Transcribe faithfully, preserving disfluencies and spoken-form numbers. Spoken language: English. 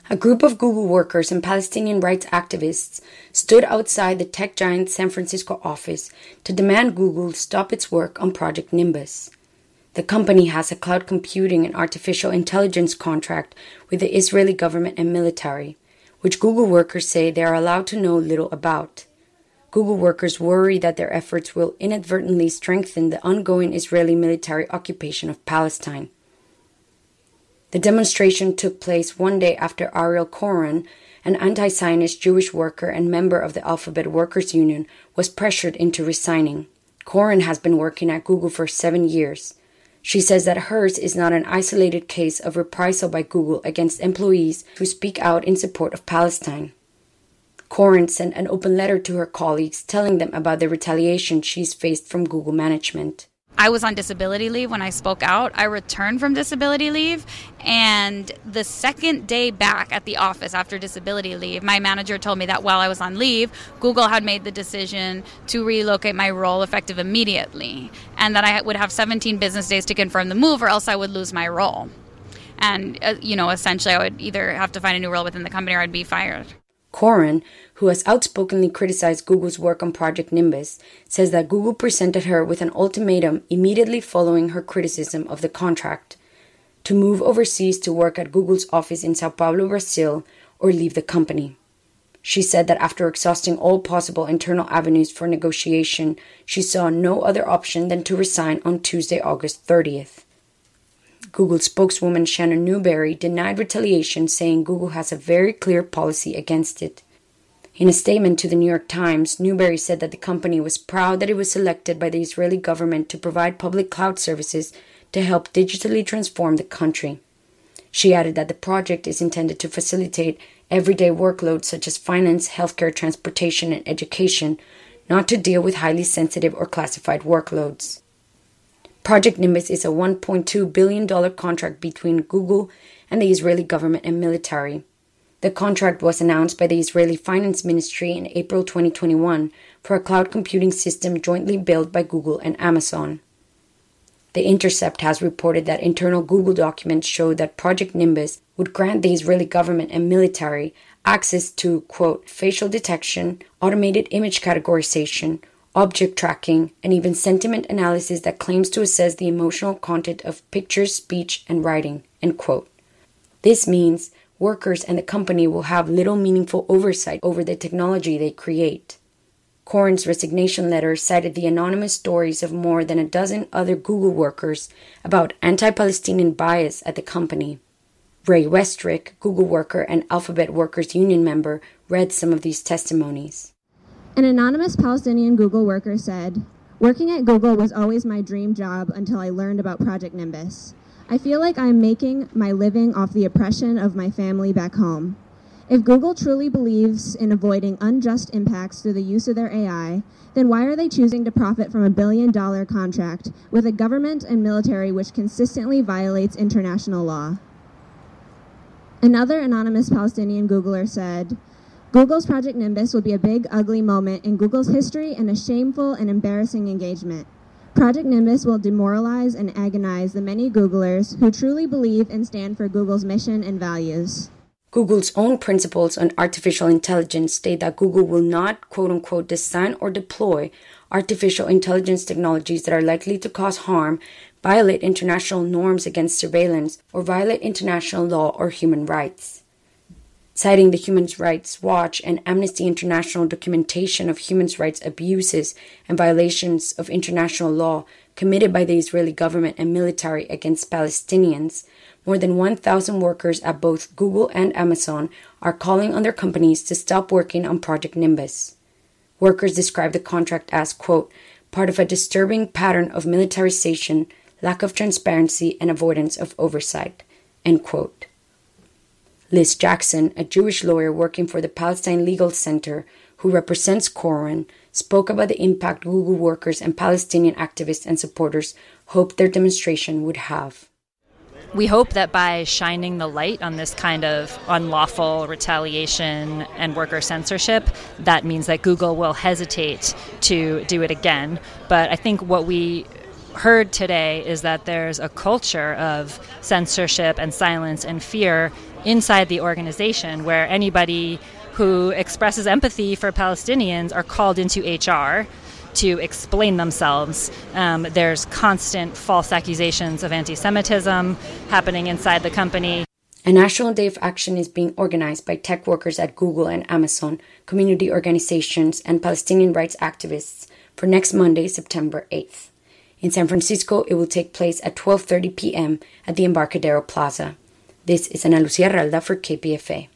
A group of Google workers and Palestinian rights activists stood outside the tech giant's San Francisco office to demand Google stop its work on Project Nimbus. The company has a cloud computing and artificial intelligence contract with the Israeli government and military, which Google workers say they are allowed to know little about. Google workers worry that their efforts will inadvertently strengthen the ongoing Israeli military occupation of Palestine. The demonstration took place one day after Ariel Koren, an anti-Zionist Jewish worker and member of the Alphabet Workers Union, was pressured into resigning. Koren has been working at Google for seven years. She says that hers is not an isolated case of reprisal by Google against employees who speak out in support of Palestine. Koren sent an open letter to her colleagues telling them about the retaliation she's faced from Google management. I was on disability leave when I spoke out. I returned from disability leave, and the second day back at the office after disability leave, my manager told me that while I was on leave, Google had made the decision to relocate my role effective immediately, and that I would have seventeen business days to confirm the move or else I would lose my role. And, uh, you know, essentially I would either have to find a new role within the company or I'd be fired. Koren, who has outspokenly criticized Google's work on Project Nimbus, says that Google presented her with an ultimatum immediately following her criticism of the contract: to move overseas to work at Google's office in Sao Paulo, Brazil, or leave the company. She said that after exhausting all possible internal avenues for negotiation, she saw no other option than to resign on Tuesday, August thirtieth. Google spokeswoman Shannon Newberry denied retaliation, saying Google has a very clear policy against it. In a statement to the New York Times, Newberry said that the company was proud that it was selected by the Israeli government to provide public cloud services to help digitally transform the country. She added that the project is intended to facilitate everyday workloads such as finance, healthcare, transportation, and education, not to deal with highly sensitive or classified workloads. Project Nimbus is a one point two billion dollars contract between Google and the Israeli government and military. The contract was announced by the Israeli Finance Ministry in April twenty twenty-one for a cloud computing system jointly built by Google and Amazon. The Intercept has reported that internal Google documents show that Project Nimbus would grant the Israeli government and military access to, quote, facial detection, automated image categorization, object tracking, and even sentiment analysis that claims to assess the emotional content of pictures, speech, and writing, end quote. This means workers and the company will have little meaningful oversight over the technology they create. Koren's resignation letter cited the anonymous stories of more than a dozen other Google workers about anti-Palestinian bias at the company. Ray Westrick, Google worker and Alphabet Workers Union member, read some of these testimonies. An anonymous Palestinian Google worker said, "Working at Google was always my dream job until I learned about Project Nimbus. I feel like I'm making my living off the oppression of my family back home. If Google truly believes in avoiding unjust impacts through the use of their A I, then why are they choosing to profit from a billion dollar contract with a government and military which consistently violates international law?" Another anonymous Palestinian Googler said, "Google's Project Nimbus will be a big, ugly moment in Google's history and a shameful and embarrassing engagement. Project Nimbus will demoralize and agonize the many Googlers who truly believe and stand for Google's mission and values." Google's own principles on artificial intelligence state that Google will not, quote-unquote, design or deploy artificial intelligence technologies that are likely to cause harm, violate international norms against surveillance, or violate international law or human rights. Citing the Human Rights Watch and Amnesty International documentation of human rights abuses and violations of international law committed by the Israeli government and military against Palestinians, more than one thousand workers at both Google and Amazon are calling on their companies to stop working on Project Nimbus. Workers describe the contract as, quote, part of a disturbing pattern of militarization, lack of transparency, and avoidance of oversight, end quote. Liz Jackson, a Jewish lawyer working for the Palestine Legal Center who represents Koren, spoke about the impact Google workers and Palestinian activists and supporters hoped their demonstration would have. We hope that by shining the light on this kind of unlawful retaliation and worker censorship, that means that Google will hesitate to do it again. But I think what we heard today is that there's a culture of censorship and silence and fear inside the organization, where anybody who expresses empathy for Palestinians are called into H R to explain themselves. Um, there's constant false accusations of anti-Semitism happening inside the company. A National Day of Action is being organized by tech workers at Google and Amazon, community organizations, and Palestinian rights activists for next Monday, September eighth. In San Francisco, it will take place at twelve thirty p.m. at the Embarcadero Plaza. This is Ana Lucia Ralda for K P F A.